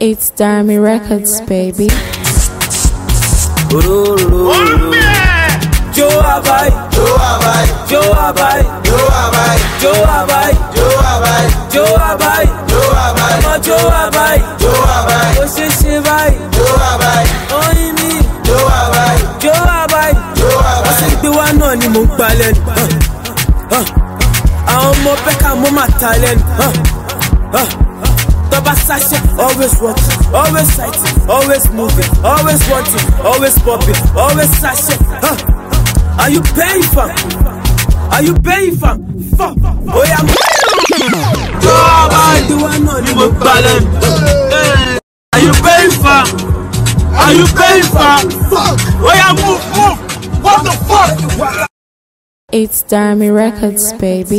It's Darmy Records, baby. Joe Abai, Joe Abai, Joe Abai, Joe Abai, Joe Abai, Joe Abai, Joe Abai, Joe Abai, Joe Abai, Joe Abai, Osheshe Bai, Joe Abai, Oyimi, Joe Abai, Joe Abai, Joe Abai. Wọ́n sì gbé wá náà ni mò ń gbà lẹ́nu. Àwọn ọmọ Bẹ́kà mo máa ta lẹ́nu. Toba sasha, always watching, always sighting, always moving, always wanting, always popping, always sasha. Are you paying for? Are you paying for? Fuck. Oh yeah. Are you paying for? Are you paying for? Fuck. Oh yeah, move. What the fuck? It's Darmy Records, baby.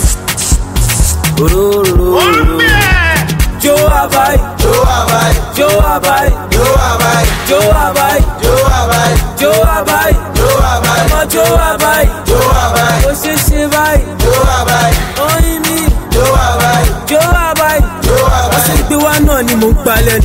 Joe Abai, Joe Abai, Joe Abai, Joe Abai, Joe Abai, Joe Abai, Joe Abai, Joe Abai, Joe Abai, Joe Abai, Osheshe Bai, Joe Abai, Oyimi, Joe Abai, Joe Abai, Joe Abai. Wọ́n sì gbé wá náà ni mò ń gbà lẹ́nu.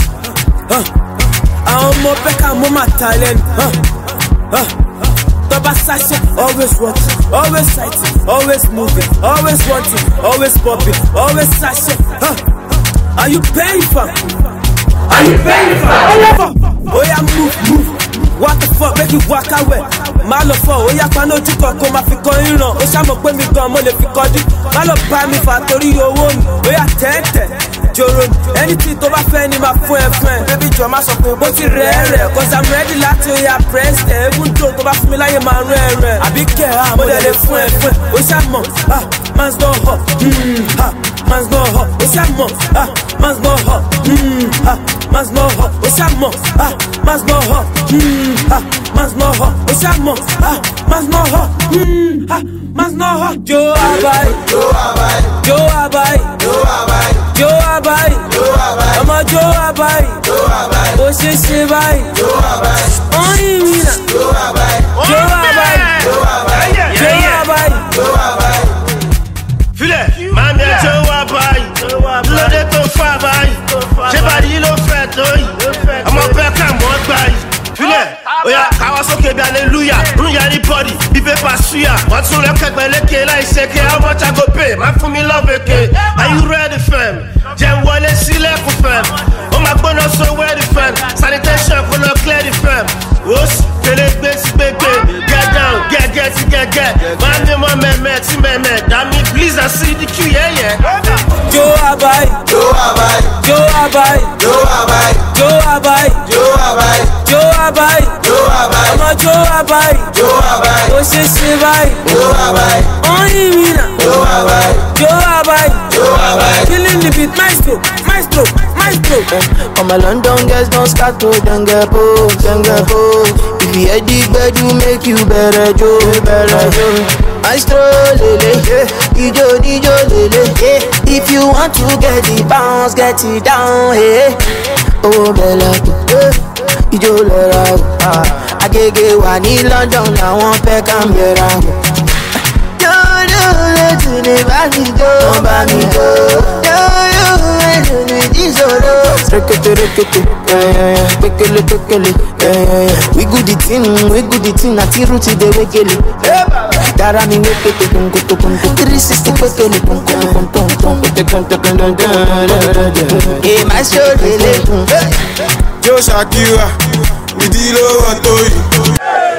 Àwọn ọmọ Bẹ́kà mo máa ta lẹ́nu. Toba sasha, always watching, always sighting, always moving, always wanting, always popping, always sasha. Are you paying for? Are you paying for? Oh yeah, move. What the fuck, make you walk away. Má lọ fọ, ó yá paná ojú kan kó máa fi kọ ìran. Ó ṣàmọ̀ pé mi gan mo lè fi kọjú. Má lọ bá mi fà torí owó mi. Ó yá tẹ́tẹ̀, jòrò mi. Anything tó bá fẹ́ ni máa fún ẹ. Baby jọ má sọ pé bó ti rẹ̀. Cause I'm ready láti ó yá press tẹ̀. Even though tó bá fún mi láyé máa rún ẹ. Àbí kẹ̀ mo dẹ̀ lè fún ẹ. Ó ṣàmọ̀, man's not hot. Man's not hot. Ó ṣàmọ̀, man's not hot. Man's not hot. Ó ṣàmọ̀, man's not hot. Man's not hot. Ó ṣàmọ̀, man's not hot. Man's not hot. Joe Abai, Joe Abai, Joe Abai, Joe Abai, Joe Abai, Joe Abai, ọmọ Joe Abai, Joe Abai, Osheshe Bai, Joe Abai, Oyimi na, Joe Abai, Joe Abai, Joe Abai, Joe Abai, Joe Abai. Filẹ̀, mami ẹ Joe Abai, lóde tó fà báyìí, ṣé bàdí ló fẹ́ tó yìí, ọmọ Bẹ́kà mọ́ gbà yìí. Filẹ̀, oya káwá sókè bí hallelujah, rún yàrá bọ́dì, bí pépà suya, wọ́n tún rẹ̀ kẹgbẹ́ lékè láì ṣèké, how much I go pay, má fún mi love èké, are you ready fam? Jẹ́ wọlé sílẹ̀kùn fam, ó máa gbóná so ready fam, sanitation kò lọ clear the fam, wòs kele gbé sí gbégbé, get down, get sí gẹ́gẹ́, máa ní mọ́ mẹ́mẹ́ tí mẹ́mẹ́, dàmí please I see the queue yẹ́yẹ́. Joe Abai, Joe Abai, Joe Abai, Joe Abai, Joe Abai, Joe Abai, Joe Abai, Joe Abai, ọmọ Joe Abai, Joe Abai, Osheshe Bai, Joe Abai, Oyimi na, Joe Abai, Joe Abai, Joe Abai, killing the beat, maestro. All my London girls don't start to then get bold. If you hear the bed, you make you better Joe. Maestro lele, dijo lele. If you want to get the bounce, get it down, hey. Oh bella, dijo lera. Agege wa ní London, I want back and better. To the body go, we good the thing, na ti root the wekele. Dara mi wekele, 360 wekele, hey, my show lele. Joe Shakira, mi di lo Antoyi.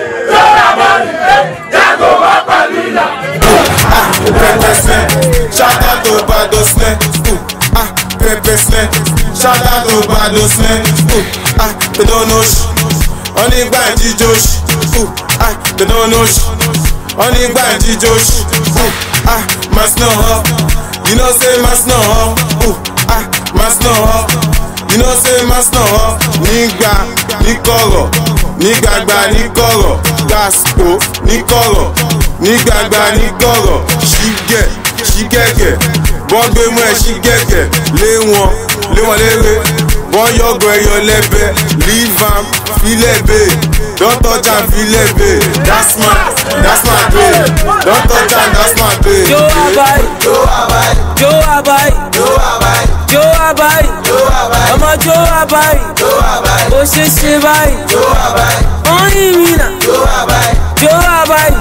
Shout out to Badosne, Pepe Sne. Shout out to Badosne, they don't know sh. Only Banji Josh, they don't know sh. Only Banji Josh, must know her. You know say must know her, must know her. You know say must know her. Nigga, Nikoro, Nigagba Nikoro, Gaspo, Nikoro, Nigagba Nikoro. She get, bon be moi she get, lé wọn léré, bon yogo yo lebe, leave am, file be, don't touch am file be, that's my babe, don't touch am, that's my babe. Joe Abai, Joe Abai, Joe Abai, Joe Abai, Joe Abai, Joe Abai, ọmọ Joe báyìí, bó ṣe ṣe báyìí, wọ́n yí mi nà, jó wá báyìí.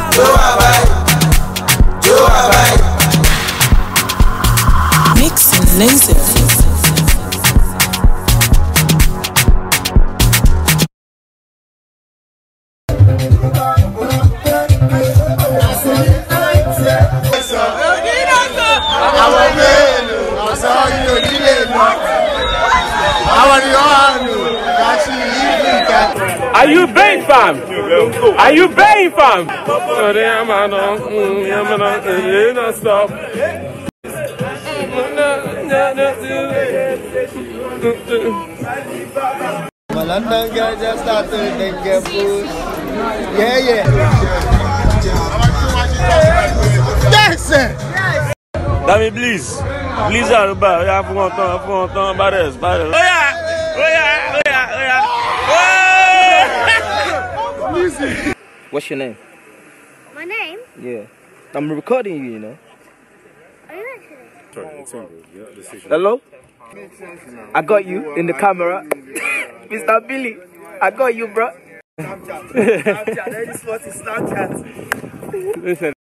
Mixing laser. Are you baying, fam? Are you baying, fam? Stop. My London girl just started to get food. Yeah. Yes! Dami, please. Please, Aruba. We have one time, Bares. Oh, yeah. What's your name? My name? Yeah. I'm recording you, you know. Are you actually? Hello? I got you in the camera. Mr. Billy, I got you, bro. Snapchat. Snapchat. Listen.